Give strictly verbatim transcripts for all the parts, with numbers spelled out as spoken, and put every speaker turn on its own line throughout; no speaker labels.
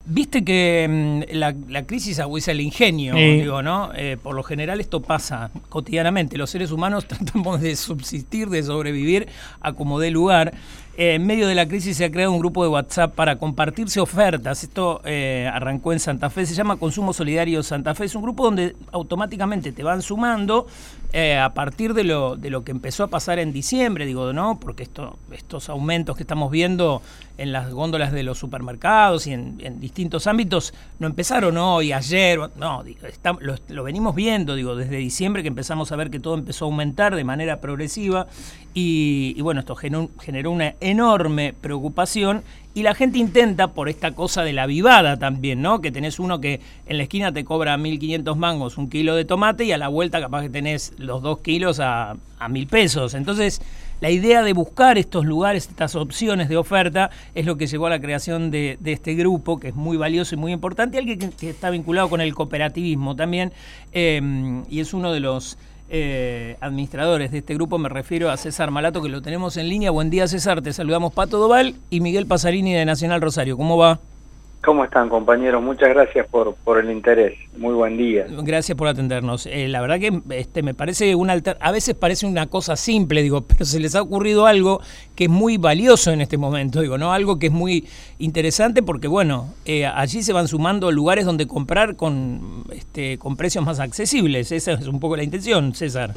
Viste que mmm, la, la crisis agudiza el ingenio, sí. digo, ¿no? Eh, por lo general esto pasa cotidianamente. Los seres humanos tratamos de subsistir, de sobrevivir a como dé lugar. Eh, en medio de la crisis se ha creado un grupo de WhatsApp para compartirse ofertas. Esto eh, arrancó en Santa Fe, se llama Consumo Solidario Santa Fe. Es un grupo donde automáticamente te van sumando eh, a partir de lo, de lo que empezó a pasar en diciembre, digo, ¿no? Porque esto, estos aumentos que estamos viendo en las góndolas de los supermercados y en, en distintos ámbitos no empezaron hoy, ayer, no, está, lo, lo venimos viendo, digo, desde diciembre que empezamos a ver que todo empezó a aumentar de manera progresiva y, y bueno, esto generó, generó una enorme preocupación y la gente intenta, por esta cosa de la vivada también, ¿no? Que tenés uno que en la esquina te cobra mil quinientos mangos un kilo de tomate y a la vuelta capaz que tenés los dos kilos a, a mil pesos. Entonces, la idea de buscar estos lugares, estas opciones de oferta, es lo que llevó a la creación de, de este grupo, que es muy valioso y muy importante, alguien que, que está vinculado con el cooperativismo también, eh, y es uno de los eh, administradores de este grupo. Me refiero a César Malato, que lo tenemos en línea. Buen día, César, te saludamos Pato Doval y Miguel Pasarini de Nacional Rosario. ¿Cómo va?
¿Cómo están, compañeros? Muchas gracias por, por el interés. Muy buen día.
Gracias por atendernos. Eh, la verdad que este, me parece una alter... a veces parece una cosa simple, digo, pero se les ha ocurrido algo que es muy valioso en este momento, digo, ¿no? Algo que es muy interesante porque, bueno, eh, allí se van sumando lugares donde comprar con, este, con precios más accesibles. Esa es un poco la intención, César.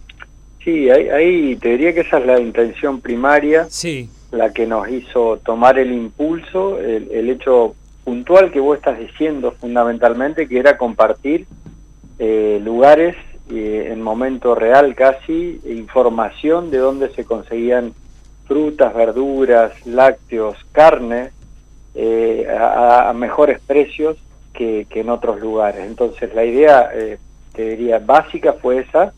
Sí, ahí, ahí te diría que esa es la intención primaria,
sí. La
que nos hizo tomar el impulso, el, el hecho puntual que vos estás diciendo fundamentalmente, que era compartir eh, lugares eh, en momento real casi, información de dónde se conseguían frutas, verduras, lácteos, carne, eh, a, a mejores precios que, que en otros lugares. Entonces la idea, eh, te diría, básica fue esa,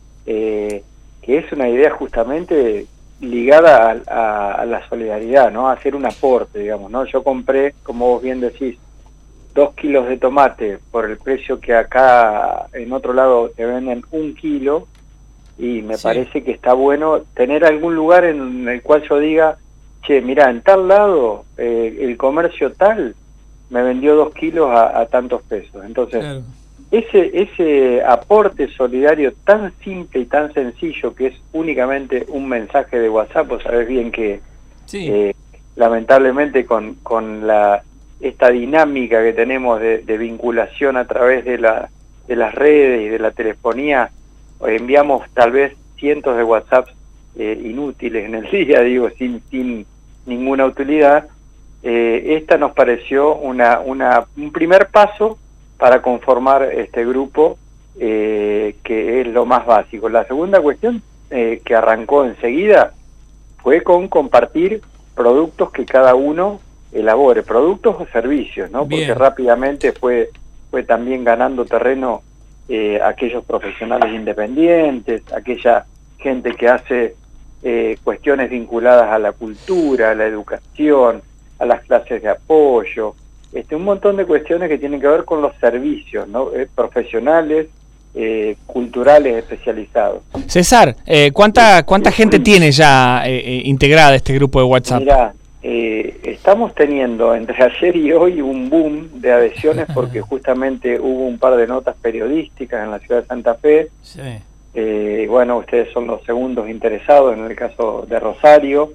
eh, que es una idea justamente ligada a, a, a la solidaridad, ¿no? A hacer un aporte, digamos, ¿no? Yo compré, como vos bien decís, dos kilos de tomate por el precio que acá en otro lado te venden un kilo, y me sí. parece que está bueno tener algún lugar en el cual yo diga, che, mirá, en tal lado eh, el comercio tal me vendió dos kilos a, a tantos pesos. Entonces, claro. Ese, ese aporte solidario tan simple y tan sencillo, que es únicamente un mensaje de WhatsApp, vos sabés bien que sí. eh, lamentablemente con, con la esta dinámica que tenemos de, de vinculación a través de, la, de las redes y de la telefonía, enviamos tal vez cientos de WhatsApps eh, inútiles en el día, digo, sin, sin ninguna utilidad. Eh, esta nos pareció una, una, un primer paso para conformar este grupo, eh, que es lo más básico. La segunda cuestión, eh, que arrancó enseguida, fue con compartir productos que cada uno elabore, productos o servicios, ¿no? Bien. Porque rápidamente fue, fue también ganando terreno eh, aquellos profesionales independientes, aquella gente que hace eh, cuestiones vinculadas a la cultura, a la educación, a las clases de apoyo, Este, un montón de cuestiones que tienen que ver con los servicios, ¿no? Eh, profesionales, eh, culturales especializados.
César, eh, ¿cuánta cuánta gente tiene ya eh, integrada este grupo de WhatsApp?
Mirá, eh, estamos teniendo entre ayer y hoy un boom de adhesiones porque justamente hubo un par de notas periodísticas en la ciudad de Santa Fe. Sí. Eh, bueno, ustedes son los segundos interesados en el caso de Rosario.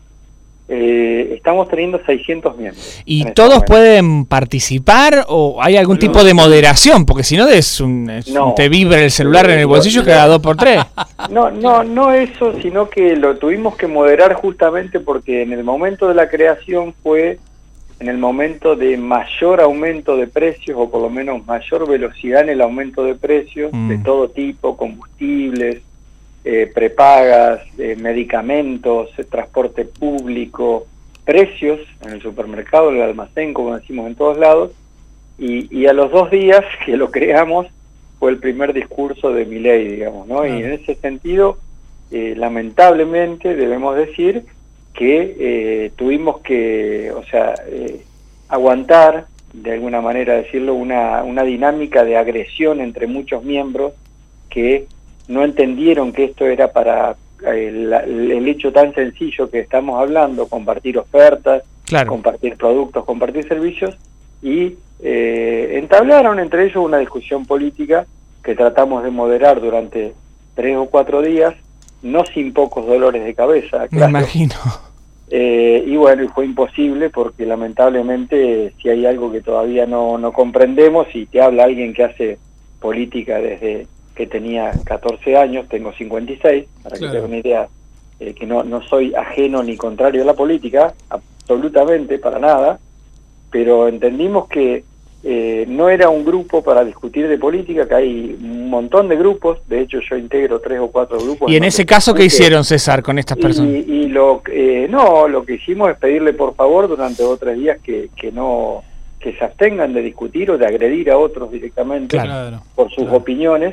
Eh, estamos teniendo seiscientos miembros.
¿Y todos este pueden participar o hay algún no, tipo de moderación? Porque si no, es un, es no, un te vibra el celular en el bolsillo no, cada dos por tres.
No, no, no eso, sino que lo tuvimos que moderar justamente porque en el momento de la creación fue en el momento de mayor aumento de precios, o por lo menos mayor velocidad en el aumento de precios, mm. de todo tipo, combustibles, Eh, prepagas, eh, medicamentos, eh, transporte público, precios en el supermercado, en el almacén, como decimos en todos lados, y, y a los dos días que lo creamos fue el primer discurso de Milei, digamos, ¿no? Ah. Y en ese sentido, eh, lamentablemente debemos decir que eh, tuvimos que, o sea, eh, aguantar, de alguna manera decirlo, una, una dinámica de agresión entre muchos miembros que no entendieron que esto era para el, el hecho tan sencillo que estamos hablando, compartir ofertas, claro. compartir productos, compartir servicios, y eh, entablaron entre ellos una discusión política que tratamos de moderar durante tres o cuatro días, no sin pocos dolores de cabeza, claro.
Me imagino.
Eh, y bueno, y fue imposible porque lamentablemente si hay algo que todavía no, no comprendemos, y te habla alguien que hace política desde que tenía catorce años, tengo cincuenta y seis, para claro. que te hagas una idea, eh, que no, no soy ajeno ni contrario a la política, absolutamente, para nada, pero entendimos que eh, no era un grupo para discutir de política, que hay un montón de grupos, de hecho yo integro tres o cuatro grupos.
¿Y en ese caso qué hicieron, César, con estas personas?
Y, y lo eh, no, lo que hicimos es pedirle por favor durante dos o tres días que, que no que se abstengan de discutir o de agredir a otros directamente
claro,
por sus
claro.
opiniones,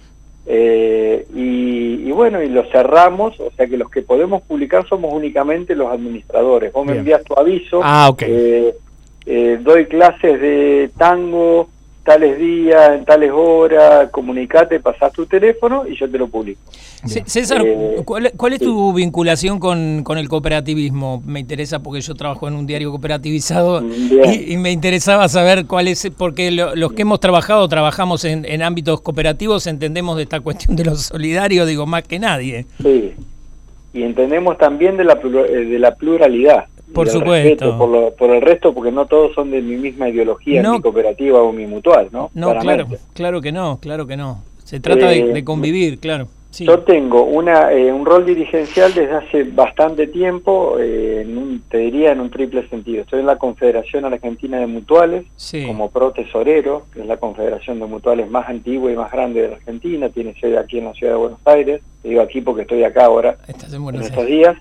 eh, y, y bueno, y lo cerramos, o sea que los que podemos publicar somos únicamente los administradores. Vos Bien. me envías tu aviso,
ah, okay.
eh, eh, doy clases de tango tales días, en tales horas, comunicate, pasás tu teléfono y yo te lo publico.
C César, eh, ¿cuál, ¿cuál es sí. tu vinculación con, con el cooperativismo? Me interesa porque yo trabajo en un diario cooperativizado y, y me interesaba saber cuál es, porque lo, los que hemos trabajado, trabajamos en, en ámbitos cooperativos, entendemos de esta cuestión de lo solidario, digo, más que nadie.
Sí, y entendemos también de la, de la pluralidad.
Por supuesto.
Respeto, por, lo, por el resto, porque no todos son de mi misma ideología, no, mi cooperativa o mi mutual, ¿no?
No, claro, claro que no, claro que no. Se trata eh, de, de convivir, claro. Sí.
Yo tengo una eh, un rol dirigencial desde hace bastante tiempo, eh, en un, te diría en un triple sentido. Estoy en la Confederación Argentina de Mutuales, sí. como pro tesorero, que es la confederación de mutuales más antigua y más grande de la Argentina, tiene sede aquí en la ciudad de Buenos Aires. Te digo aquí porque estoy acá ahora,
Estás en, Buenos
en estos días.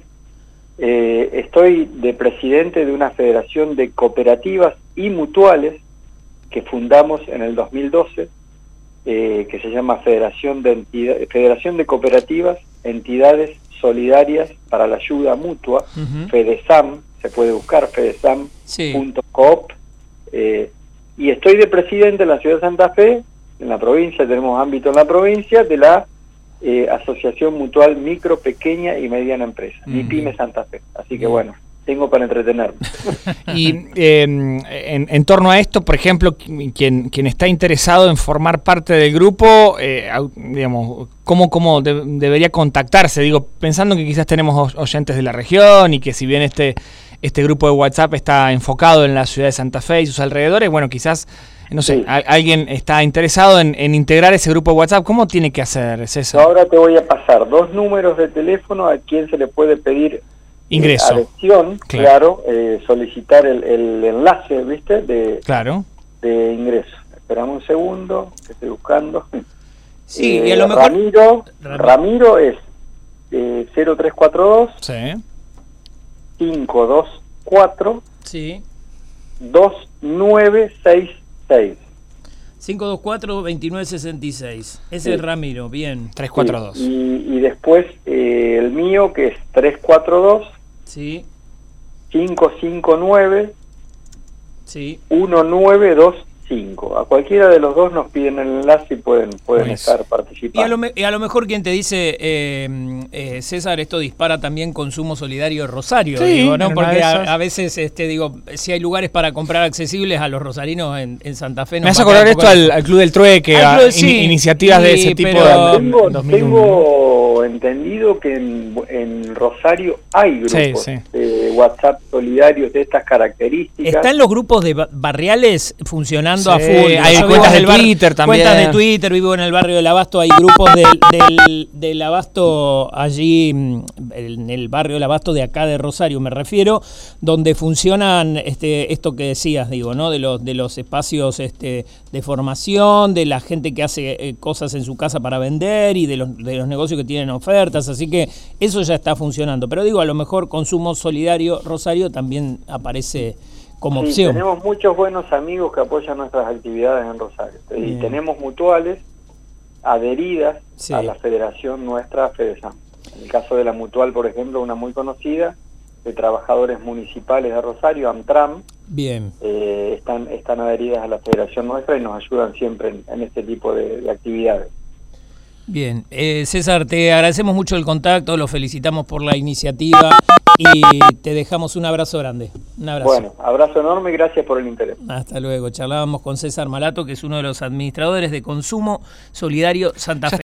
Eh, estoy de presidente de una federación de cooperativas y mutuales que fundamos en el dos mil doce, eh, que se llama Federación de, Entidad, Federación de Cooperativas, Entidades Solidarias para la Ayuda Mutua, uh-huh. FEDESAM, se puede buscar, fedesam punto coop, sí. eh, y estoy de presidente en la ciudad de Santa Fe, en la provincia, tenemos ámbito en la provincia, de la Eh, Asociación Mutual Micro, Pequeña y Mediana Empresa, mm. MIPYME Santa Fe. Así que bueno, tengo para entretenerme.
Y eh, en, en torno a esto, por ejemplo, quien, quien está interesado en formar parte del grupo, eh, digamos, ¿cómo, cómo de, debería contactarse? Digo, pensando que quizás tenemos oyentes de la región y que si bien este, este grupo de WhatsApp está enfocado en la ciudad de Santa Fe y sus alrededores, bueno, quizás... No sé, sí. a, alguien está interesado en, en integrar ese grupo de WhatsApp, ¿cómo tiene que hacer, César?
Ahora te voy a pasar dos números de teléfono a quien se le puede pedir
ingreso,
eh, adhesión, claro, claro eh, solicitar el, el enlace, ¿viste? De,
claro.
de ingreso. Esperamos un segundo, que estoy buscando.
Sí,
eh,
y a lo mejor...
Ramiro, Ramiro es eh, cero tres cuatro dos,
sí.
cinco dos cuatro,
sí.
dos nueve seis seis.
cinco dos cuatro, veintinueve sesenta y seis. Ese sí. es Ramiro, bien.
tres cuatro dos.
Sí. Y, y después eh, el mío, que es tres cuatro dos,
sí.
cinco cinco nueve,
sí.
uno nueve dos cinco. A cualquiera de los dos nos piden el enlace y pueden, pueden pues. estar participando.
Y a, lo me, y a lo mejor quien te dice, eh, eh, César, esto dispara también consumo solidario Rosario,
sí,
digo, ¿no? Porque a, a veces, este, digo, si hay lugares para comprar accesibles a los rosarinos en, en Santa Fe.
Me hace acordar esto al, al Club del Trueque, a Club, sí, in, iniciativas sí, de ese tipo. De,
tengo, tengo entendido que en, en Rosario hay grupos sí, sí. de WhatsApp solidarios de estas características.
¿Están los grupos de barriales funcionando? Sí,
a full. Hay cuentas de Twitter también.
Cuentas de Twitter, vivo en el barrio del Abasto, hay grupos del, del, del Abasto allí, en el barrio del Abasto de acá de Rosario, me refiero, donde funcionan este, esto que decías, digo, ¿no? De los, de los espacios este, de formación, de la gente que hace eh, cosas en su casa para vender y de los, de los negocios que tienen ofertas, así que eso ya está funcionando. Pero digo, a lo mejor consumo solidario Rosario también aparece como
sí,
opción.
Tenemos muchos buenos amigos que apoyan nuestras actividades en Rosario. Bien. Y tenemos mutuales adheridas sí. a la federación nuestra, FEDESAM. En el caso de la mutual, por ejemplo, una muy conocida, de trabajadores municipales de Rosario, AMTRAM,
bien.
Eh, están, están adheridas a la federación nuestra y nos ayudan siempre en, en este tipo de, de actividades.
Bien, eh, César, te agradecemos mucho el contacto, lo felicitamos por la iniciativa y te dejamos un abrazo grande. Un abrazo.
Bueno, abrazo enorme y gracias por el interés.
Hasta luego. Charlábamos con César Malato, que es uno de los administradores de Consumo Solidario Santa Fe.